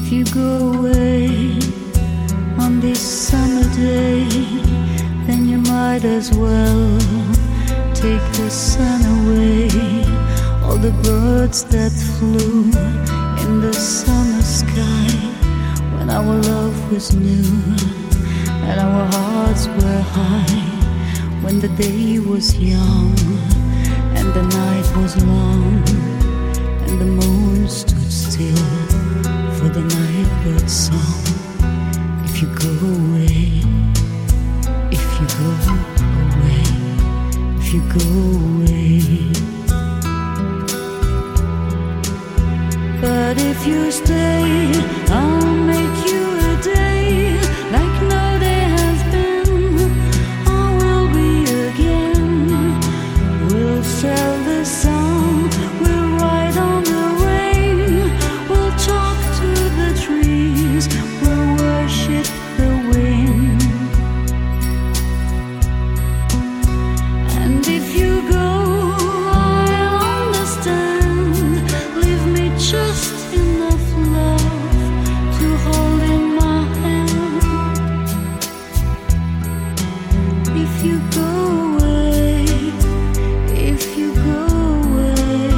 If you go away on this summer day, then you might as well take the sun away. All the birds that flew in the summer sky, when our love was new and our hearts were high, when the day was young and the night was long, and the moon stood still for the nightbird's song. If you go away, if you go away, if you go away. But if you stay, I'll make you a day like no day has been. I will be again. We'll sail the sun, we'll ride on the rain, we'll talk to the trees, we'll worship the wind. And if you go, I'll understand. Leave me just enough love to hold in my hand. If you go away, if you go away.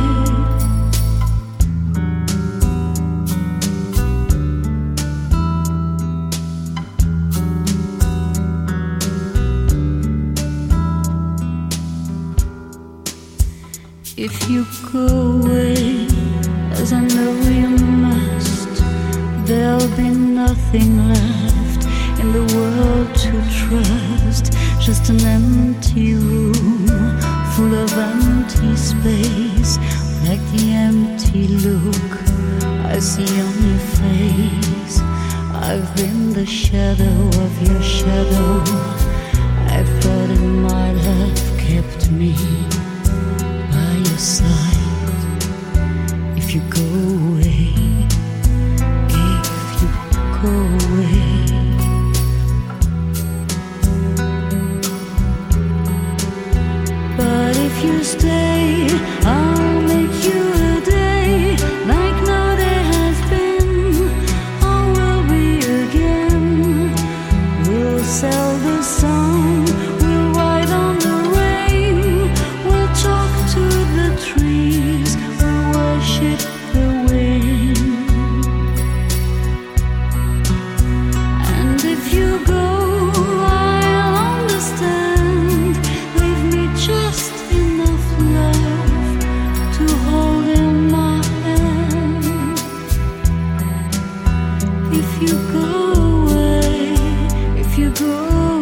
If you go away, as I know you must, there'll be nothing left in the world to trust. Just an empty room full of empty space, like the empty look I see on your face. I've been the shadow of your shadow. I thought it might have kept me by your side. If you go away, if you go away. But if you stay, I'll make you a day like no day has been. I will be again. We'll sail the sun, we'll ride on the rain, we'll talk to the trees, we'll worship the wind. And if you go, I'll understand. Leave me just enough love to hold in my hand. If you go away, if you go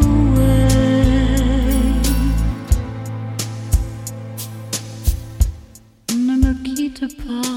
away, ne me quitte pas.